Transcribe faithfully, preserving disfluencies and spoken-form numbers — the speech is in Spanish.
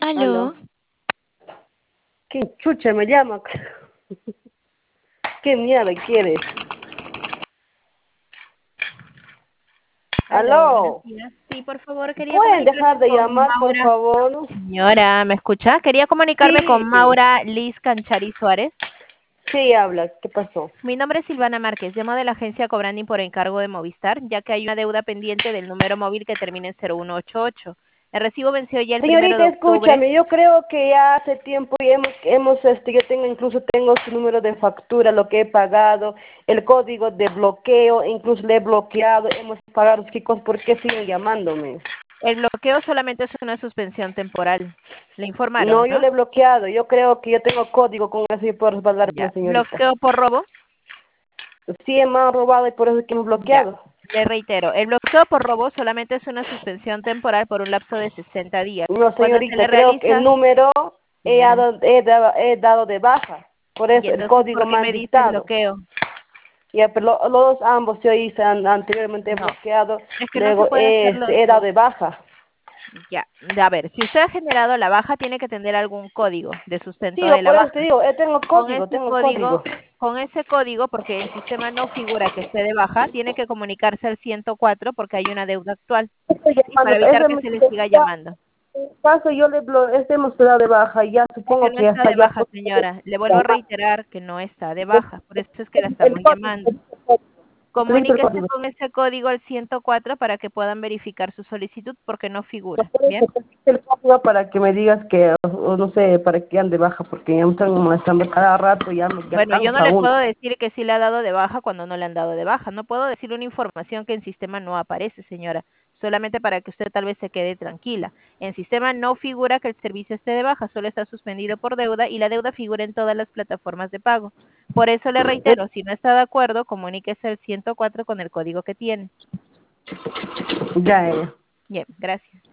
Aló. Aló. ¿Quién chucha me llama? ¿Qué mierda quieres? Aló, buenos Aló. días. Sí, por favor, quería ¿Pueden comunicarme dejar de con llamar, por Maura. favor? Señora, ¿me escucha? Quería comunicarme con Sí, Maura Liz Canchari Suárez. sí, habla. ¿Qué pasó? Mi nombre es Silvana Márquez. Llamo de la agencia Cobranding por encargo de Movistar, ya que hay una deuda pendiente del número móvil que termina en cero uno ocho ocho. El recibo venció ya el primero de Señorita, octubre. escúchame. Yo creo que ya hace tiempo y hemos, hemos, este, yo tengo, incluso tengo su número de factura, lo que he pagado, el código de bloqueo, incluso le he bloqueado, hemos pagado, chicos, ¿por qué siguen llamándome? El bloqueo solamente es una suspensión temporal. Le informaron, No, yo ¿no? le he bloqueado. Yo creo que yo tengo código con eso y puedo respaldarme, Ya. señorita. Bloqueo por robo. Sí, me han robado y por eso es que me han Ya, bloqueado. le reitero, el bloqueo por robo solamente es una suspensión temporal por un lapso de sesenta días. No, Cuando se le señorita, creo que el realiza, número he señora, dado, he dado, he dado de baja. Por y eso el entonces, código ¿por me qué han me dice dictado. bloqueo? Ya, pero lo- los ambos yo hice an- anteriormente he No, bloqueado, es que no se luego puede he, hacer los este, he dado dos. de baja. Ya, a ver, si usted ha generado la baja, tiene que tener algún código de sustento Sí, de o la por eso te baja. digo, eh, tengo Con código, ese tengo código. código, con ese código, porque el sistema no figura que esté de baja, tiene que comunicarse al ciento cuatro porque hay una deuda actual, Estoy ¿sí? Para llamando, evitar ese que me se le siga está, llamando. en caso yo le blo, este hemos dado de baja, ya Es que supongo no que está hasta de ya baja, pues, señora. Le vuelvo a reiterar que no está de baja. Por eso es que la el estamos código, llamando. el código, utilizo el Comuníquese código. con ese código al ciento cuatro para que puedan verificar su solicitud porque no Por figura. eso ¿Bien? te hice el código para que me digas que, o, o no sé, para que ande baja, porque ya me están molestando cada rato, ya me ya Bueno, yo no cansa le uno. puedo decir que sí le ha dado de baja cuando no le han dado de baja. No puedo decir una información que en sistema no aparece, señora. Solamente para que usted tal vez se quede tranquila. En sistema no figura que el servicio esté de baja, solo está suspendido por deuda y la deuda figura en todas las plataformas de pago. Por eso le Eh, reitero, si no está de acuerdo, comuníquese al ciento cuatro con el código que tiene. Ya, eh. Bien, gracias.